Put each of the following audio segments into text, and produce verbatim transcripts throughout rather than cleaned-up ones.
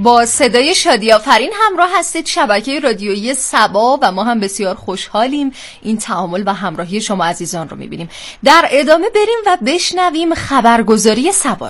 با صدای شادی آفرین همراه هستید. شبکه رادیویی سبا و ما هم بسیار خوشحالیم این تعامل و همراهی شما عزیزان رو میبینیم. در ادامه بریم و بشنویم خبرگزاری سبا رو.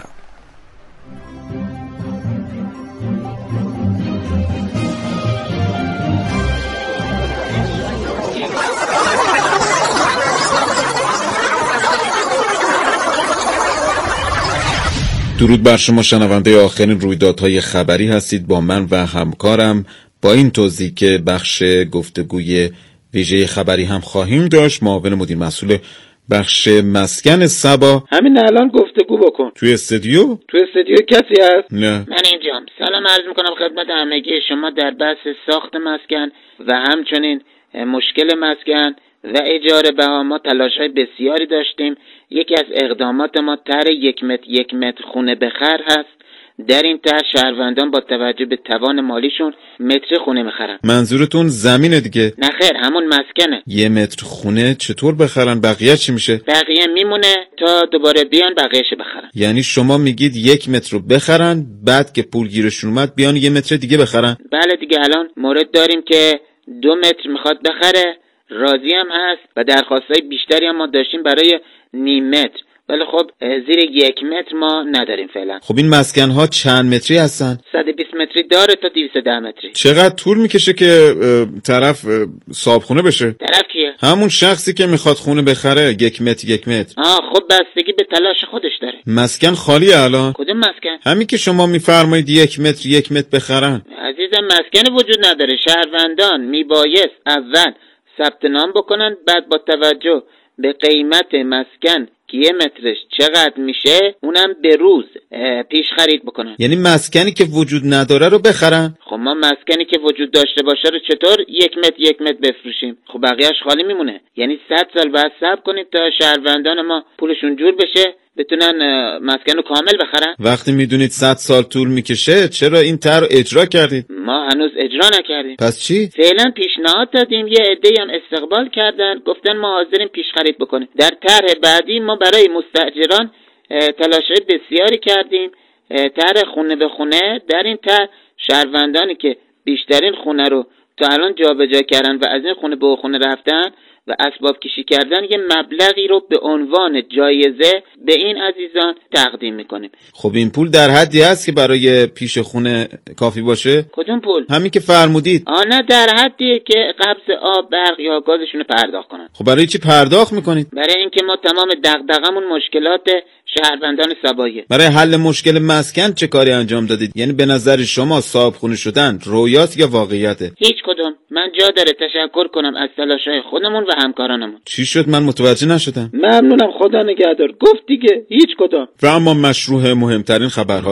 درود بر شما شنونده آخرین رویدادهای خبری هستید. با من و همکارم با این توضیح که بخش گفتگوی ویژه خبری هم خواهیم داشت. معاون مدیر مسئول بخش مسکن سبا، همین الان گفتگو بکن. توی استودیو؟ توی استودیو کسی هست؟ نه. من اینجام. سلام عرض میکنم خدمت همگی شما در بحث ساخت مسکن و همچنین مشکل مسکن و اجاره بها. ما تلاش‌های بسیاری داشتیم. یکی از اقدامات ما طرح یک متر یک متر خونه بخر هست. در این طرح شهروندان با توجه به توان مالیشون متر خونه میخرن. منظورتون زمینه دیگه؟ نه خیر، همون مسکنه. یه متر خونه چطور بخرن؟ بقیه چی میشه؟ بقیه میمونه تا دوباره بیان بقیه‌شو بخرن. یعنی شما میگید یک متر رو بخرن، بعد که پول گیرشون اومد بیان یه متر دیگه بخرن؟ بله دیگه. الان مورد داریم که دو متر میخواد بخره، راضی هم هست و درخواستای بیشتری هم ما داشتیم برای نیم متر، ولی خب زیر یک متر ما نداریم فعلا. خب این مسکن ها چند متری هستن؟ صد و بیست متری داره تا دویست و ده متری. چقدر طول میکشه که طرف صاحب خونه بشه؟ طرف کیه؟ همون شخصی که میخواد خونه بخره یک متر یک متر. آه خب بستگی به تلاش خودش داره. مسکن خالیه الان؟ کدوم مسکن؟ همین که شما میفرمایید یک متر یک متر بخرن. عزیزم مسکن وجود نداره. شهروندان میبایست اول ثبت نام بکنن، بعد با توجه به قیمت مسکن که یه مترش چقدر میشه اونم به روز پیش خرید بکنن. یعنی مسکنی که وجود نداره رو بخرن؟ خب ما مسکنی که وجود داشته باشه رو چطور یک متر یک متر بفروشیم؟ خب بقیهش خالی میمونه. یعنی صد سال بعد صبر کنیم تا شهروندان ما پولشون جور بشه بتونن مسکن رو کامل بخرن. وقتی میدونید صد سال طول میکشه چرا این طرح رو اجرا کردید؟ ما هنوز اجرا نکردیم. پس چی؟ فعلا پیشنهاد دادیم، یه عده‌ای هم استقبال کردن، گفتن ما حاضریم پیش خرید بکنیم. در طرح بعدی ما برای مستاجران تلاش‌های بسیاری کردیم. طرح خونه به خونه. در این طرح شهروندانی که بیشترین خونه رو تا الان جابجا کردن و از این خونه به خونه رفتن و اسباب کشی کردن یه مبلغی رو به عنوان جایزه به این عزیزان تقدیم میکنیم. خب این پول در حدی هست که برای پیش خونه کافی باشه؟ کدوم پول؟ همین که فرمودید. آه نه، در حدیه که قبض آب، برق یا گازشون رو پرداخت کنن. خب برای چی پرداخت میکنید؟ برای اینکه ما تمام دغدغمون مشکلات شهروندان سباییه. برای حل مشکل مسکن چه کاری انجام دادید؟ یعنی به نظر شما صاحب خونه شدن رویاست یا واقعیته؟ هیچ کدوم. من جا داره تشکر کنم از تلاش‌های خودمون و همکارانمون. چی شد؟ من متوجه نشدم. ممنونم، خدا نگهدار. گفت دیگه هیچ کدوم. و اما مشروع مهمترین خبرها.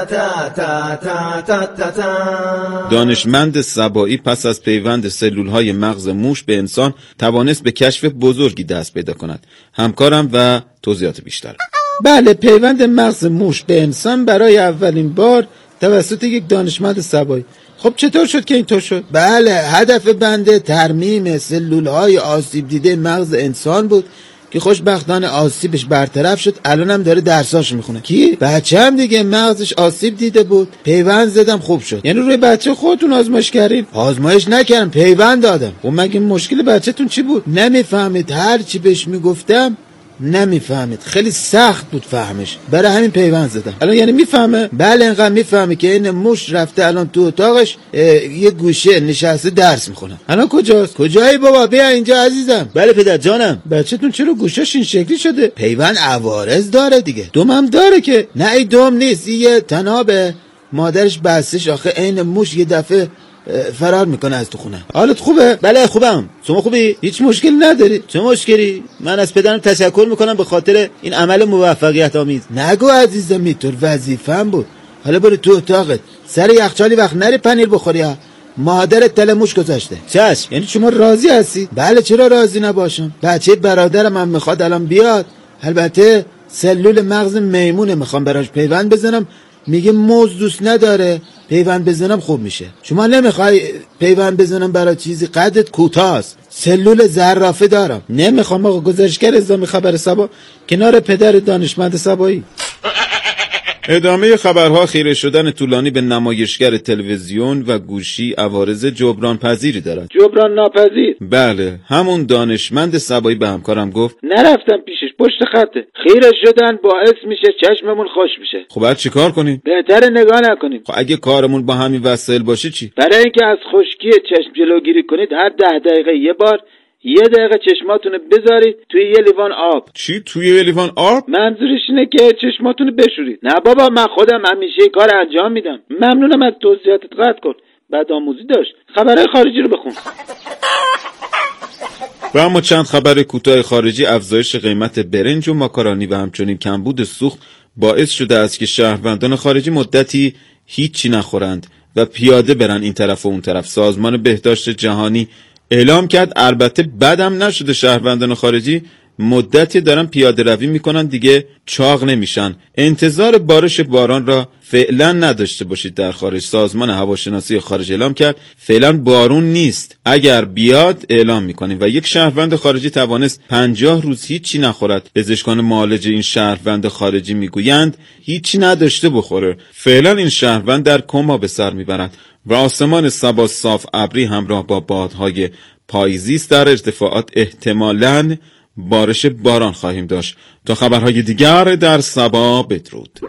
دانشمند سبایی پس از پیوند سلول‌های مغز موش به انسان توانست به کشف بزرگی دست پیدا کند. همکارم و توضیحات بیشتر. بله، پیوند مغز موش به انسان برای اولین بار توسط یک دانشمند سبایی. خب چطور شد که اینطور شد؟ بله، هدف بنده ترمیم سلول‌های آسیب دیده مغز انسان بود که خوشبختانه آسیبش برطرف شد. الان هم داره درساش میخونه. کی؟ بچه‌م دیگه، مغزش آسیب دیده بود، پیوند زدم خوب شد. یعنی روی بچه خودتون آزمایش کردین؟ آزمایش نکردم، پیوند دادم. خب مگه مشکل بچه‌تون چی بود؟ نمیفهمید، هر چی بهش میگفتم نمیفهمید، خیلی سخت بود فهمش، برای همین پیوند زدم. الان یعنی میفهمه؟ بله اینقدر میفهمه که این موش رفته الان تو اتاقش یه گوشه نشسته درس میخونه. الان کجاست؟ کجایی بابا؟ بیا اینجا عزیزم. بله پدر جانم. بچه‌تون چرا گوشش این شکلی شده؟ پیوند عوارض داره دیگه. دوم هم داره که. نه این دوم نیست، این یه تنابه، مادرش بستش آخه این موش یه دفعه فرار میکنه از تو خونه. حالت خوبه؟ بله خوبم. شما خوبی؟ هیچ مشکل نداری؟ چه مشکلی؟ من از پدرم تشکر میکنم به خاطر این عمل موفقیت آمیز. نگو عزیزم، میتور وظیفه‌ام بود. حالا برو تو اتاقت، سر یخچالی وقت نری پنیر بخوری ها. مادرت تل موش گذاشته. چش، یعنی شما راضی هستی؟ بله چرا راضی نباشم؟ بچه برادرم هم میخواد الان بیاد. البته سلول مغز میمونه، میخوام براش پیوند بزنم، میگه موز دوست نداره، پیوند بزنم خوب میشه. شما نمیخوای پیوند بزنم برای چیزی قدت کوتاست، سلول زرافه دارم. نمیخوام. آقا گزارشگر اعزامی خبر سبا کنار پدر دانشمند سبایی. ادامه خبرها خیره شدن طولانی به نمایشگر تلویزیون و گوشی عوارض جبران پذیری دارد. جبران ناپذیر؟ بله، همون دانشمند سبایی به همکارم گفت نرفتم پیشش، پشت خطه. خیره شدن باعث میشه چشممون خوش میشه. خب بعد چی کار کنیم؟ بهتره نگاه نکنیم. خب اگه کارمون با همین وسایل باشه چی؟ برای اینکه از خشکی چشم جلوگیری کنید هر ده دقیقه یه بار یه دقیقه چشماتونو بذارید توی یه لیوان آب. چی توی یه لیوان آب؟ منظورش اینه که چشماتونو بشورید. نه بابا، من خودم همیشه این کار انجام میدم. ممنونم از توضیحاتت، قطع کن. بعد آموزی داشت. خبرهای خارجی رو بخون. و اما چند خبر کوتاه خارجی. افزایش قیمت برنج و ماکارونی و همچنین کمبود سوخت باعث شده است که شهروندان خارجی مدتی هیچی نخورند و پیاده برن این طرف و اون طرف. سازمان بهداشت جهانی اعلام کرد البته بدم نشده شهروندان خارجی مدتی دارن پیاده روی میکنن، دیگه چاق نمیشن. انتظار بارش باران را فعلا نداشته باشید در خارج. سازمان هواشناسی خارج اعلام کرد فعلا بارون نیست، اگر بیاد اعلام میکنیم. و یک شهروند خارجی توانست پنجاه روز هیچی نخورد. پزشکان معالج این شهروند خارجی میگویند هیچی نداشته بخوره. فعلا این شهروند در کما به سر میبرد و آسمان صبا صاف ابری همراه با بادهای پاییزی است. در ارتفاعات احتمالاً بارش باران خواهیم داشت. تا خبرهای دیگر در صبا بدرود.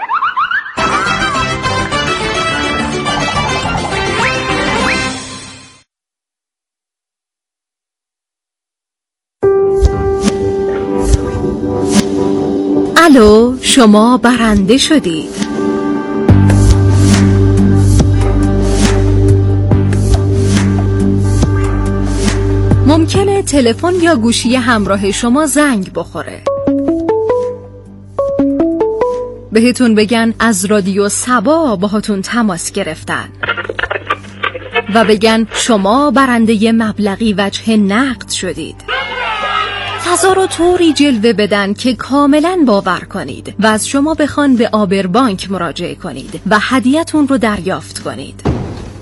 الو، شما برنده شدید. ممکنه تلفن یا گوشی همراه شما زنگ بخوره. بهتون بگن از رادیو صبا باهاتون تماس گرفتن و بگن شما برنده مبلغی وجه نقد شدید. فضا رو طوری جلوه بدن که کاملا باور کنید و از شما بخوان به آبربانک مراجعه کنید و هدیه‌تون رو دریافت کنید.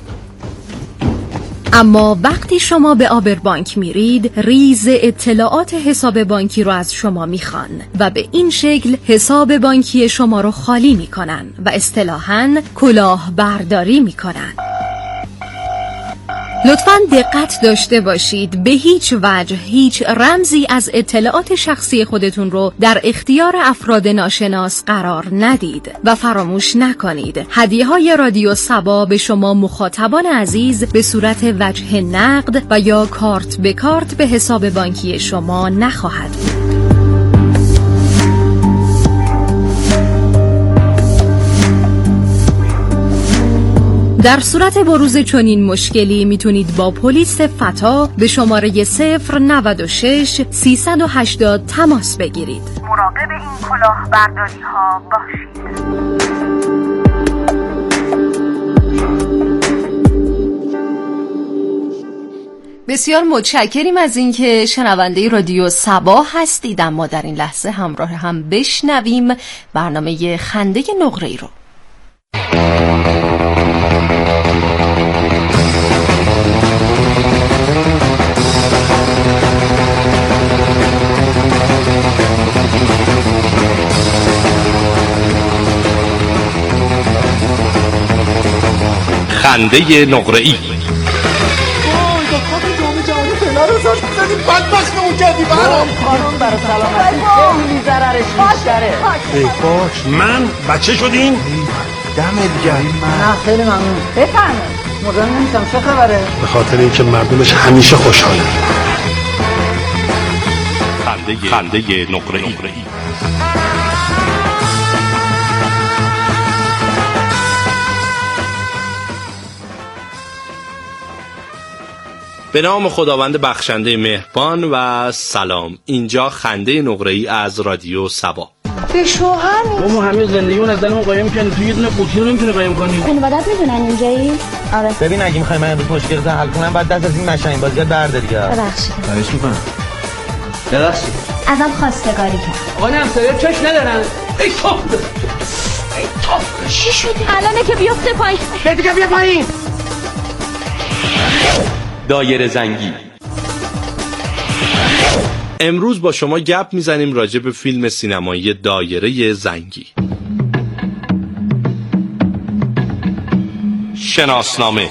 اما وقتی شما به آبربانک میرید ریز اطلاعات حساب بانکی رو از شما میخوان و به این شکل حساب بانکی شما رو خالی میکنن و اصطلاحاً کلاه برداری میکنن. لطفاً دقت داشته باشید، به هیچ وجه هیچ رمزی از اطلاعات شخصی خودتون رو در اختیار افراد ناشناس قرار ندید و فراموش نکنید هدیه‌های رادیو صبا به شما مخاطبان عزیز به صورت وجه نقد و یا کارت به کارت به حساب بانکی شما نخواهد بود. در صورت بروز چنین مشکلی میتونید با پلیس فتا به شماره صفر نود و شش سیصد و هشتاد تماس بگیرید. مراقب این کلاه برداری ها باشید. بسیار متشکریم از اینکه شنونده رادیو صبا هستید. اما در این لحظه همراه هم بشنویم برنامه خنده نقره‌ای رو. خنده نقره‌ای. من بچه شدین؟ دمت گرم. نه خیلی ممنون. بفرمایید. مزاحم نمیشم. چه خبره؟ به خاطر اینکه مردمش همیشه خوشحالن. خنده خنده نقره‌ای. به نام خداوند بخشنده مهربان و سلام. اینجا خنده نقره‌ای از رادیو صبا. به شوهر با ما همه زندگیمون از دلمون قایم کنی، تو یه دونه قوطی رو نمیتونی قایم کنی. خانواده‌ات میدونن اینجایی؟ آره. ببین اگه میخوای من امروز مشکلت حل کنم بعد دست از این مشنگ بازیات برداری. ببخشید. خواهش می‌کنم. ببخشید. ازم خواستگاری کرد. آقا نه همسایه‌ها چش ندارن. ای توپ. ای توپ. چی شده؟ الانه که بیفته پایین. بیا دیگه بیا پایین. دایره زنگی. امروز با شما گپ میزنیم راجع به فیلم سینمایی دایره زنگی. شناسنامه.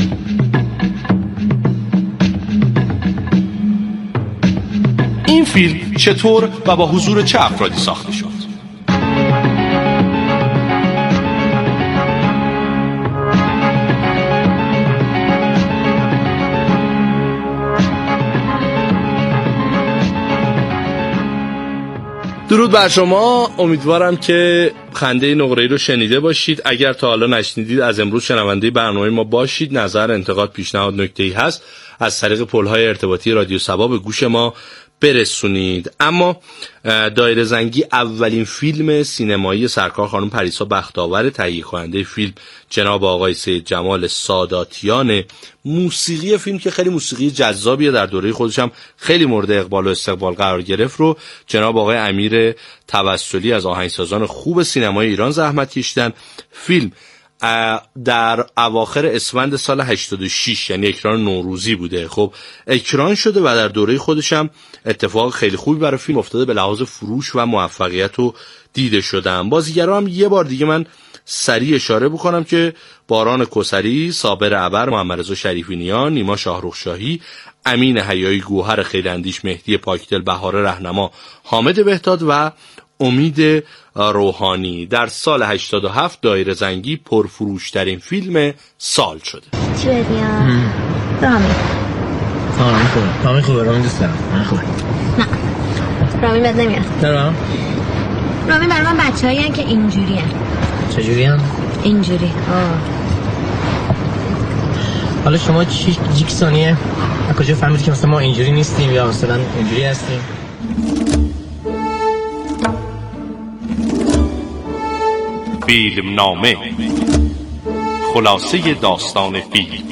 این فیلم چطور و با حضور چه افرادی ساخته شد؟ درود بر شما، امیدوارم که خنده نقره‌ای رو شنیده باشید. اگر تا حالا نشنیدید از امروز شنونده برنامه ما باشید. نظر، انتقاد، پیشنهاد، نکته‌ای هست از طریق پل‌های ارتباطی رادیو صبا به گوش ما برسونید. اما دایره زنگی اولین فیلم سینمایی سرکار خانم پریسا بختاور، تهیه کننده فیلم جناب آقای سید جمال ساداتیان. موسیقی فیلم که خیلی موسیقی جذابیه، در دوره خودش هم خیلی مورد اقبال و استقبال قرار گرفت، رو جناب آقای امیر توسلی از آهنگسازان خوب سینمای ایران زحمت کشیدن. فیلم در اواخر اسفند سال هشتاد و شش، یعنی اکران نوروزی بوده، خب اکران شده و در دوره خودش هم اتفاق خیلی خوبی برای فیلم افتاده به لحاظ فروش و موفقیت و دیده شدن. بازیگرا هم یه بار دیگه من سریع اشاره بکنم که باران کسری، صابر ابر، محمد رضا شریفی نیان، نیما شاهرخ شاهی، امین حیایی، گوهر خیراندیش، مهدی پاکدل، بهار رهنما، حامد بهداد و امید روحانی. در سال هشتاد و هفت دایره زنگی پرفروشترین فیلم سال شده. چی بدیم؟ رامی رامی خوبه رامی خوبه رامی دوست دارم. رامی خوبه. نه رامی بد نمیاد. چرا؟ رامی برای من بچه هایی هن که اینجوری هن. چجوری هن؟ اینجوری. آه. حالا شما چی جیک ثانیه از کجا فهمیدی که مثلا ما اینجوری نیستیم یا مثلا اینجوری هستیم؟ فیلم نامه، خلاصه داستان فیلم.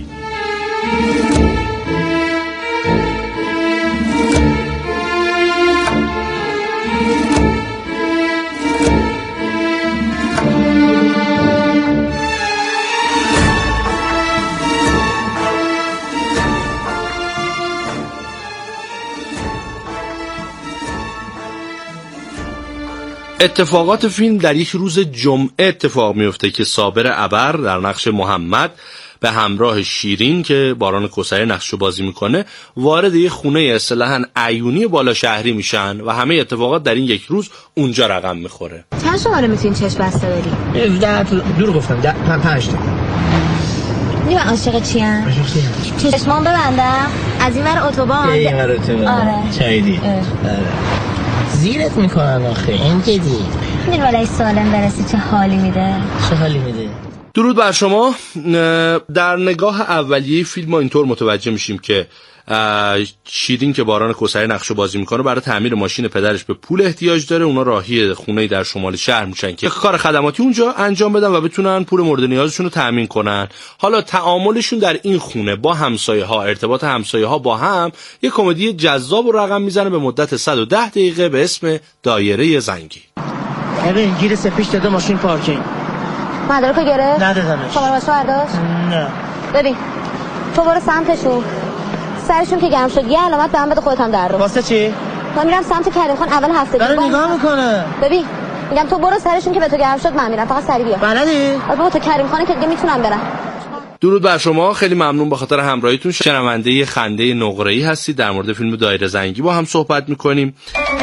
اتفاقات فیلم در یک روز جمعه اتفاق میفته که صابر ابر در نقش محمد به همراه شیرین که باران کسری نقشو بازی میکنه وارد یک خونه اصطلاحاً عیونی بالا شهری میشن و همه اتفاقات در این یک روز اونجا رقم میخوره. چند شماره میتونین چشم بسته داری؟ ده دور گفتم ده پنج تا. نیمه عاشق چیم؟ عاشق چیم؟ چشمان ببندم از این ور اتوبان. این ور اتوبان. آره. چایدی. آره. زیرت میکنن آخه این که دی این ولای سالم برسی چه حالی میده. چه حالی میده. درود بر شما. در نگاه اولیه فیلم ما اینطور متوجه میشیم که شیرین که باران کسری نقشو بازی میکنه برای تعمیر ماشین پدرش به پول احتیاج داره. اونا راهی خونه‌ای در شمال شهر میشن که کار خدماتی اونجا انجام بدن و بتونن پول مورد نیازشون رو تامین کنن. حالا تعاملشون در این خونه با همسایه ها، ارتباط همسایه ها با هم، یک کمدی جذاب و رقم میزنه به مدت صد و ده دقیقه به اسم دایره زنگی. ببین گیر سپیش داده ماشین پارکینگ. مدارکو گرفت؟ ندادمش. شما رو برداشت؟ نه. ببین تو برو سمتشون، سرشون که گرم شد یه علامت به هم بده خودت هم در رو. واسه چی؟ من میرم سمت کریم خان اول هفته داره نگاه میکنه. ببین میگم تو برو سرشون که به تو گرم شد من میرم، فقط سری بیا. بلدی؟ آره بابا تو کریم خانه که دیگه میتونم برم. درود بر شما، خیلی ممنون به خاطر همراهیتون. شنونده خنده نقره‌ای هستید. در مورد فیلم دایره زنگی با هم صحبت میکنیم.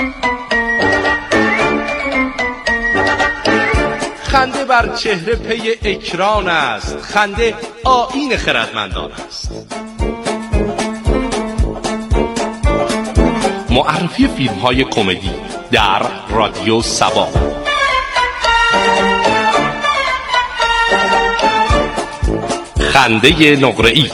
خنده بر چهره پی اکران است، خنده آیین خردمندان است. معرفی فیلم های کمدی در رادیو صبا. خنده نقره‌ای.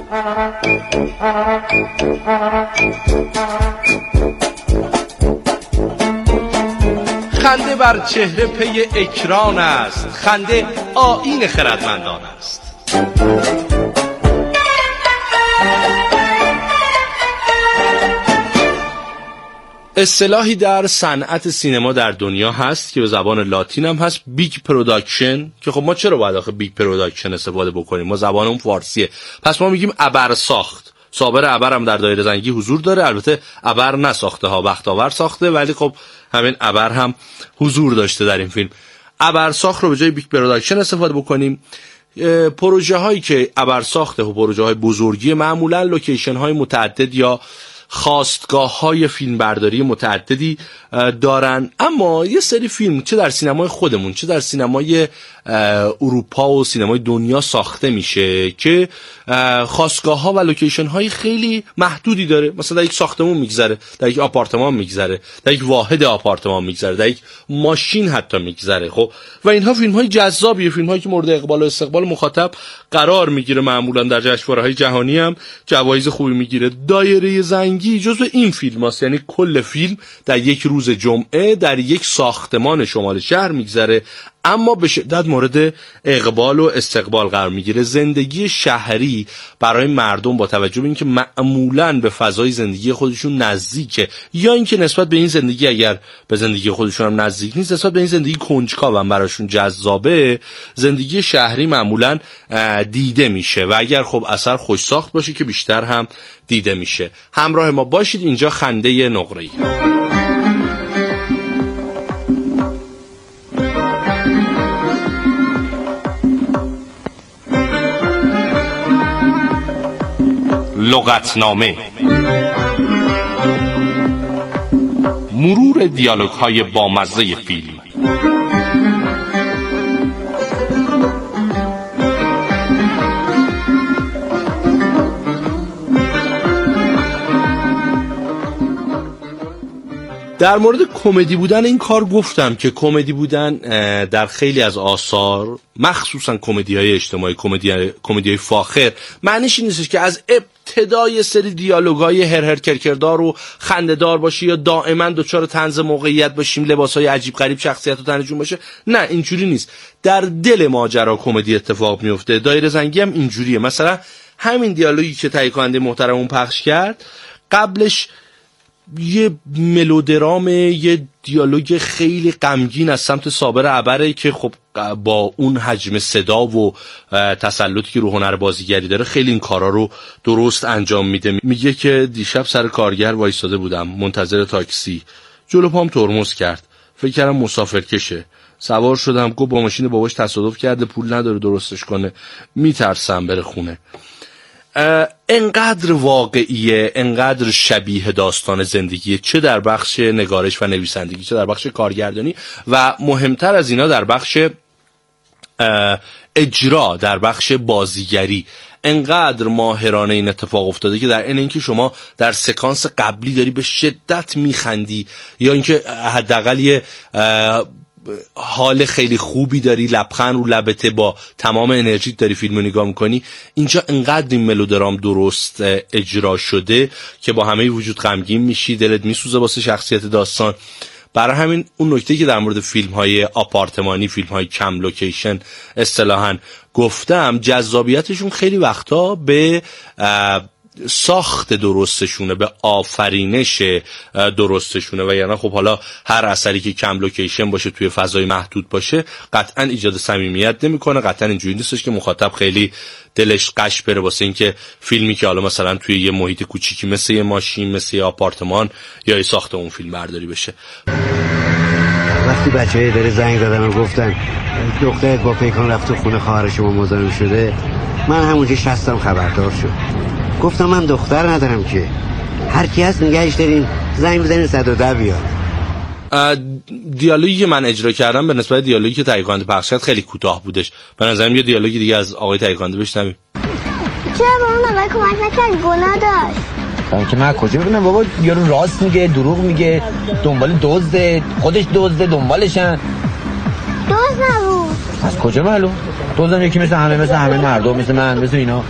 خنده بر چهره پی اکران است، خنده آیین خردمندان است. اصطلاحی در صنعت سینما در دنیا هست که به زبان لاتین هم هست بیگ پروداکشن، که خب ما چرا باید آخه بیگ پروداکشن استفاده بکنیم؟ ما زبانمون فارسیه، پس ما میگیم ابر ساخت. صابر ابر هم در دایره زنگی حضور داره. البته ابر نساخته ها، بختاور ساخته، ولی خب همین ابر هم حضور داشته در این فیلم. ابر ساخت رو به جای بیگ پروداکشن استفاده بکنیم. پروژه هایی که ابرساخته و پروژه های بزرگی معمولا لوکیشن های متعدد یا خواستگاه های فیلم برداری متعددی دارن، اما یه سری فیلم چه در سینمای خودمون چه در سینمای اروپا و سینمای دنیا ساخته میشه که خواستگاه ها و لوکیشن های خیلی محدودی داره. مثلا در یک ساختمون میگذره، در یک آپارتمان میگذره، در یک واحد آپارتمان میگذره، در یک ماشین حتی میگذره. خب و اینها فیلم های جذابیه، فیلم هایی که مورد اقبال و استقبال مخاطب قرار میگیره، معمولا در جشنواره‌های جهانی هم جوایز خوبی میگیره. دایره زنگی جزو این فیلم هست، یعنی کل فیلم در یک روز جمعه در یک ساختمان شمال شهر میگذره، اما به شدت مورد اقبال و استقبال قرار میگیره. زندگی شهری برای مردم با توجه به اینکه معمولاً به فضای زندگی خودشون نزدیکه، یا اینکه نسبت به این زندگی اگر به زندگی خودشون هم نزدیک نیست، نسبت به این زندگی کنجکاو هم براشون جذابه، زندگی شهری معمولاً دیده میشه و اگر خب اثر خوش ساخت باشه که بیشتر هم دیده میشه. همراه ما باشید، اینجا خنده نقره‌ای. لغتنامه، مرور دیالوگ های بامزه فیلم. در مورد کمدی بودن این کار گفتم که کمدی بودن در خیلی از آثار، مخصوصا کمدی های اجتماعی، کمدی کمدی های فاخر، معنیش این نیستش که از ابتدای سری دیالوگای هر هر کرکردار و خنده‌دار باشه یا دائما دچار طنز موقعیت باشیم، لباسای عجیب غریب شخصیت و تنشون باشه. نه، اینجوری نیست. در دل ماجرا کمدی اتفاق میفته. دایره زنگی هم اینجوریه. مثلا همین دیالوگی که تهیه کننده محترمون پخش کرد، قبلش یه ملودرام، یه دیالوگ خیلی غمگین از سمت صابر عبره که خب با اون حجم صدا و تسلطی که رو هنر بازیگری داره خیلی این کارا رو درست انجام میده. میگه که دیشب سر کارگر وایساده بودم منتظر تاکسی، جلو پام ترمز کرد، فکر کردم مسافرکشه، سوار شدم، گفت با ماشین باباش تصادف کرده، پول نداره درستش کنه، میترسم بره خونه. انقدر واقعیه، انقدر شبیه داستان زندگیه، چه در بخش نگارش و نویسندگی، چه در بخش کارگردانی و مهمتر از اینا در بخش اجرا، در بخش بازیگری. انقدر ماهرانه این اتفاق افتاده که در این اینکه شما در سکانس قبلی داری به شدت میخندی یا اینکه حداقل یه حال خیلی خوبی داری، لبخند رو لبته، با تمام انرژیت داری فیلمو نگاه میکنی، اینجا انقدر این ملودرام درست اجرا شده که با همه وجود غمگین میشی، دلت میسوزه واسه شخصیت داستان. برای همین اون نکته که در مورد فیلم های آپارتمانی، فیلم های کم لوکیشن اصطلاحاً گفتم، جذابیتشون خیلی وقتا به ساخت درستشونه، به آفرینش درستشونه و یعنی خب حالا هر اثری که کم لوکیشن باشه، توی فضای محدود باشه، قطعا ایجاد صمیمیت نمیکنه. قطعا اینجوری نیستش که مخاطب خیلی دلش قش بره واسه اینکه فیلمی که حالا مثلا توی یه محیط کوچیکی مثل یه ماشین، مثل یه آپارتمان یا یه ساختمون فیلم برداری بشه. وقتی بچه‌ها داره زنگ زدن و گفتن دخترت با پیکان رفت تو خونه خواهر شما مزاحم شده، من همونجا شستم خبردار شد. گفتم من دختر ندارم که، هر کی هست نگهش داریم، زنگ بزنین صد و ده بیاد. دیالوگی که من اجرا کردم به نسبت دیالوگی که تهیه کننده پخش کرد خیلی کوتاه بودش. به نظرم یه دیالوگی دیگه از آقای تهیه کننده بشنویم. چرا با اون آقای کمک نکرد؟ گناه داشت. که من کجا بدونم بابا، یارو راست میگه دروغ میگه، دنبال دزده، خودش دزده، دنبالشن. دزد نبود. از کجا معلوم؟ دزدم یکی مثل همه، مثل همه مردم، مثل من، مثل اینا.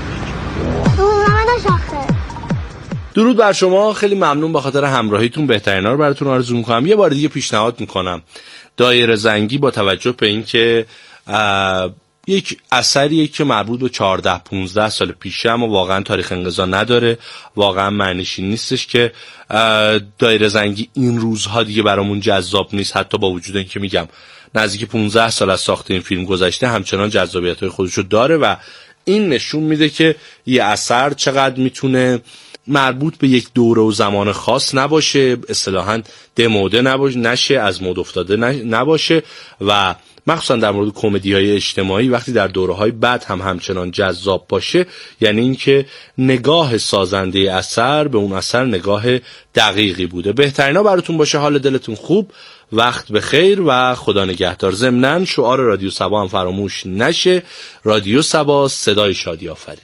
درود بر شما، خیلی ممنون به خاطر همراهیتون. بهترینا رو براتون آرزو میکنم. یه بار دیگه پیشنهاد میکنم دایره زنگی با توجه به اینکه یک اثریه که مربوط به چهارده پونزده سال پیشه اما واقعا تاریخ انقضا نداره، واقعا معنیش این نیستش که دایره زنگی این روزها دیگه برامون جذاب نیست، حتی با وجود اینکه میگم نزدیک پانزده سال از ساخت این فیلم گذشته، همچنان جذابیت‌های خودشو داره و این نشون میده که یه اثر چقدر میتونه مربوط به یک دوره و زمان خاص نباشه، اصطلاحاً دموده نباشه، نشه از مد افتاده نباشه و مخصوصا در مورد کمدی‌های اجتماعی وقتی در دوره‌های بعد هم همچنان جذاب باشه، یعنی اینکه نگاه سازنده اثر به اون اثر نگاه دقیقی بوده. بهترینا براتون باشه، حال دلتون خوب، وقت بخیر و خدا نگهدار. ضمناً شعار رادیو صبا هم فراموش نشه، رادیو صبا، صدای شادی آفرین.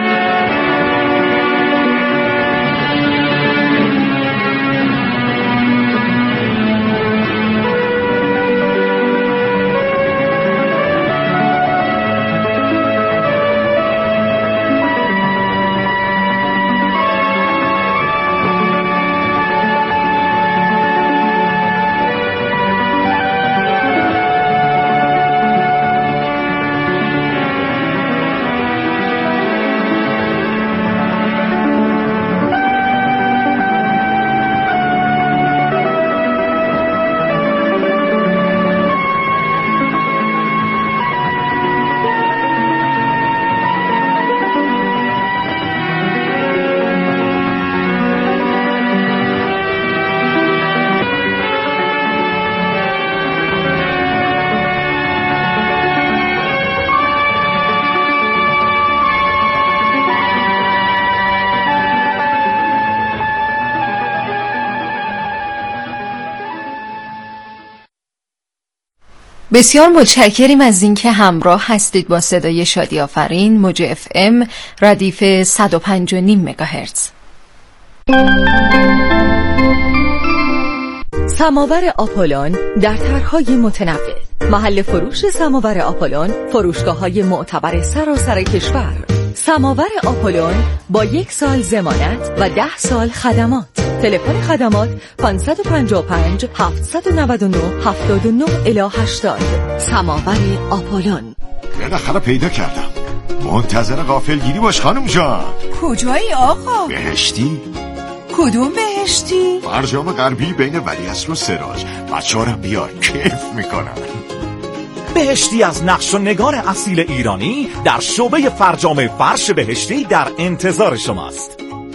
بسیار متشکریم از اینکه همراه هستید با صدای شادی آفرین، موج اف ام ردیف صد و پنج و نیم مگاهرتز. سماور آپولون در طرح‌های متنوع. محل فروش سماور آپولون، فروشگاه‌های معتبر سراسر کشور. سماور آپولون با یک سال ضمانت و ده سال خدمات. تلفن خدمات پانصد و پنجاه و پنج هفتصد و نود و نه هفتاد و نه الی هشتاد. سماور آپولون. بالاخره پیدا کردم. منتظر غافلگیری باش خانم جان. کجایی آقا؟ بهشتی؟ کدوم بهشتی؟ فرجام غربی بین ولیعصر و سراج. بچه‌ها رو بیار، کیف میکنن. بهشتی از نقش و نگار اصیل ایرانی در شعبه فرجام فرش بهشتی در انتظار شماست.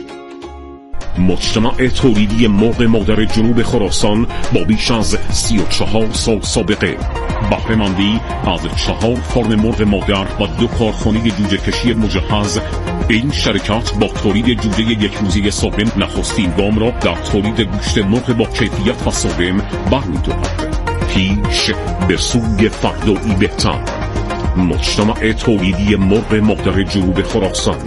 مجتمع تولیدی مرغ مادر جنوب خراسان با بیش از سی و چهار سال سابقه، بهره‌مندی از چهار فرم مرغ مادر و دو کارخانه جوجه کشی مجهز، این شرکت با تولید جوجه یک روزه سالم نخستین گام را در تولید گوشت مرغ با کیفیت و سالم برمی‌دارد. پیش به سوی فردایی بهتر. مجتمع تولیدی مرغ مادر جنوب خراسان.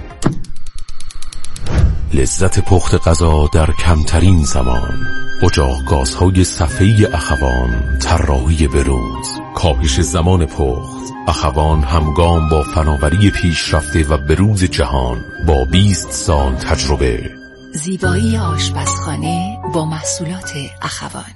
لذت پخت غذا در کمترین زمان. اجاق گازهای صفحه‌ای اخوان، طراحی بروز، کاهش زمان پخت. اخوان همگام با فناوری پیشرفته و بروز جهان با بیست سال تجربه. زیبایی آشپزخانه با محصولات اخوان.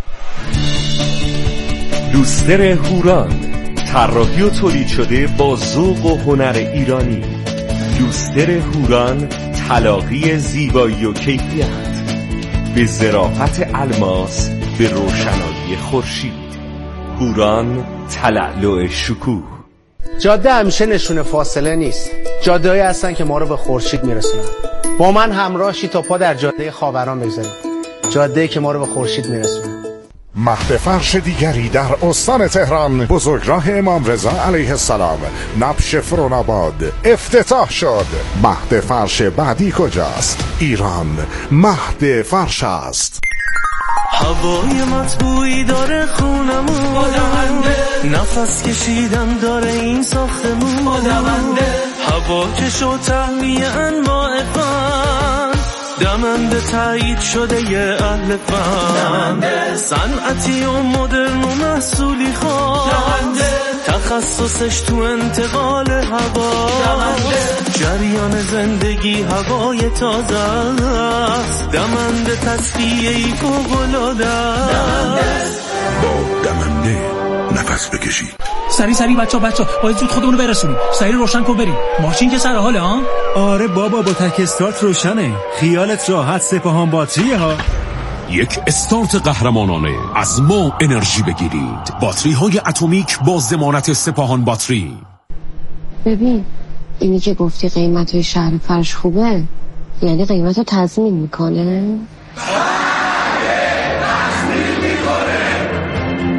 لوستر هوران، طراحی و تولید شده با ذوق و هنر ایرانی. لوستر هوران، تلاقی زیبایی و کیفیت به ظرافت الماس، به روشنایی خورشید. هوران، تلألؤ شکوه. جاده همیشه نشونه فاصله نیست. جاده‌ای هستن که ما رو به خورشید میرسونن. با من همراه شید تا پا در جاده خاوران بگذاریم. جاده‌ای که ما رو به خورشید میرسونه. مهد فرش دیگری در استان تهران، بزرگراه امام رضا علیه السلام، نبش فروناباد افتتاح شد. مهد فرش بعدی کجاست؟ ایران مهد فرش است. هوای مطبوعی داره خونمون، نفس کشیدن داره این ساختمون. هوا که شو تهمیه انواع فن، دمنده تایید شده یه اهل فن، صنعتی و مدرن و محصولی خاص، تخصصش تو انتقال هوا، جریان زندگی هوای تازه است، دمنده تصفیه‌ای فوق‌العاده است. با دمنده نفس بکشید. سری سری بچه بچه باید زود خودمونو برسونیم. سری روشن کن بریم. ماشین که سر حاله ها؟ آره بابا، با تک استارت روشنه. خیالت راحت، سپاهان باتریه ها. یک استارت قهرمانانه. از ما انرژی بگیرید. باتری های اتمیک با ضمانت سپاهان باتری. ببین اینی که گفتی قیمت شهر فرش خوبه، یعنی قیمت رو تضمین میکنه؟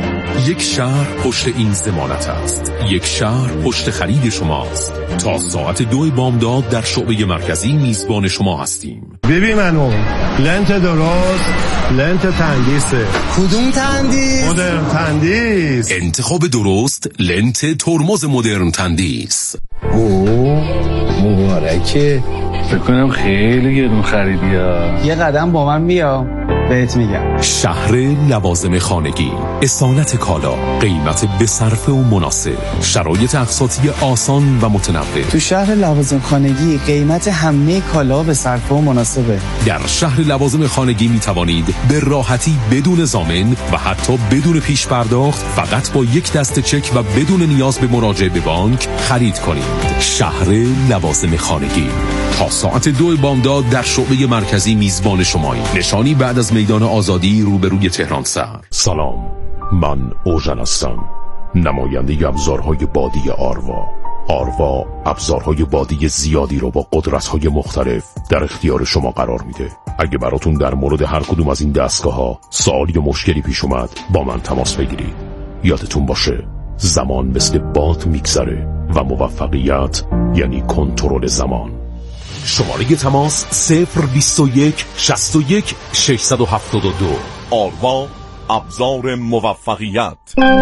یک شهر پشت این ضمانت است. یک شهر پشت خرید شماست. تا ساعت دو بامداد در شعبه مرکزی میزبان شما هستیم. ببین منو لنت درست، لنت تندیسه. کدوم تندیس؟ مدرن تندیس. انتخاب درست، لنت ترمز مدرن تندیس. اوه مبارکه. فکر کنم خیلی گرون خریدی ها. یه قدم با من بیا بهت میگم. شهر لوازم خانگی، اصالت کالا، قیمت به صرفه و مناسب، شرایط اقساطی آسان و متنوع. تو شهر لوازم خانگی قیمت همه کالا به صرفه و مناسبه. در شهر لوازم خانگی می توانید به راحتی بدون ضامن و حتی بدون پیش پرداخت فقط با یک دسته چک و بدون نیاز به مراجعه به بانک خرید کنید. شهر لوازم خانگی تا ساعت دو بامداد در شعبه مرکزی میزبان شماییم. نشانی بعد از میدان آزادی روبروی تهران سر. سلام، من اوژن هستم، نماینده ابزارهای بادی آروا. آروا ابزارهای بادی زیادی رو با قدرت‌های مختلف در اختیار شما قرار میده. اگه براتون در مورد هر کدوم از این دستگاه ها سوال یا مشکلی پیش اومد با من تماس بگیرید. یادتون باشه زمان مثل باد میگذره و موفقیت یعنی کنترل زمان. شماره تماس صفر بیست و یک شصت و یک ششصد و هفتاد و دو. آروا ابزار موفقیت.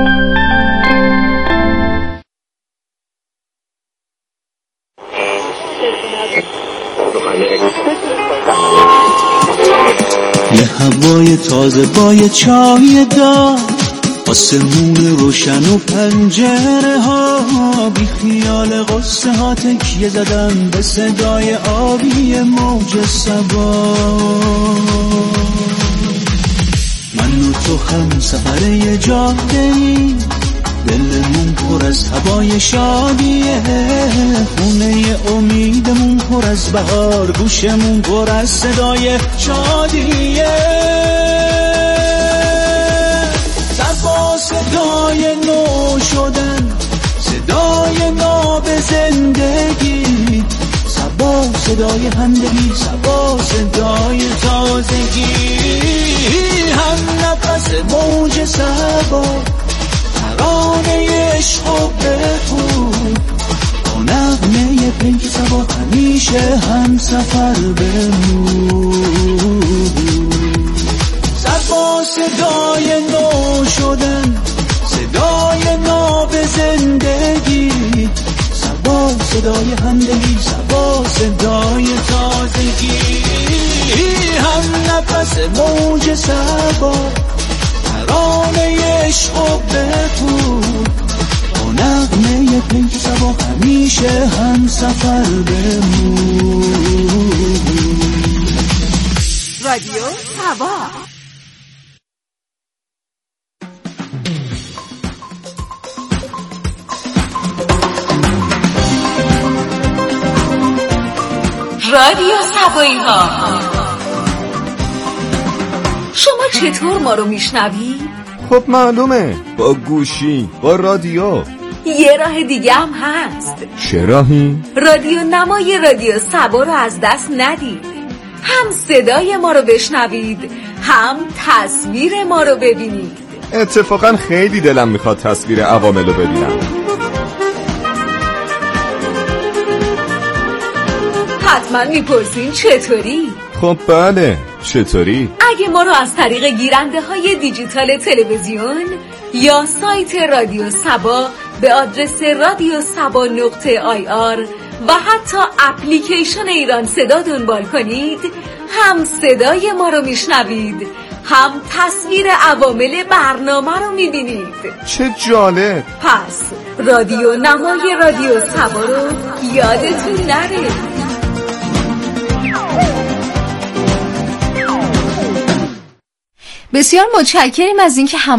یه هوای تازه با یه چای دار، آسمون روشن و پنجره ها، بی خیال قصه ها تکیه زدن به صدای آبی موج صبا. من و تو هم سفر یه جاده‌ای، دلمون پر از هوای شادیه، خونه امیدمون پر از بهار، گوشمون پر از صدای شادیه. صبا صدای نو شدن، صدای ناب زندگی، صبا صدای همدلی، صبا صدای تازگی، هم نفس موج صبا، ترانه عشق و بخون، با نغمه پیک صبا همیشه هم سفر بمون. صبا صدای نو شدن، صدای ناب زندگی، صبا صدای همدلی، صبا صدای تازگی، هم نفس موج صبا، ترانه عشق و بخون، با نغمه پیک صبا همیشه هم سفر بمون. رادیو صبا. رادیو صبایی ها. شما چطور ما رو میشنوی؟ خب معلومه، با گوشی، با رادیو. یه راه دیگه هم هست. چه راهی؟ رادیو نمای رادیو صبا رو از دست ندید. هم صدای ما رو بشنوید، هم تصویر ما رو ببینید. اتفاقا خیلی دلم میخواد تصویر عوامل رو ببینم. حتما میپرسین چطوری؟ خب بله، چطوری؟ اگه ما رو از طریق گیرنده های دیجیتال تلویزیون یا سایت رادیو صبا به آدرس رادیو صبا نقطه آی آر و حتی اپلیکیشن ایران صدا دنبال کنید، هم صدای ما رو میشنوید، هم تصویر عوامل برنامه رو میبینید. چه جالب. پس رادیو نمای رادیو صبا رو یادتون نره. بسیار متشکریم از اینکه هم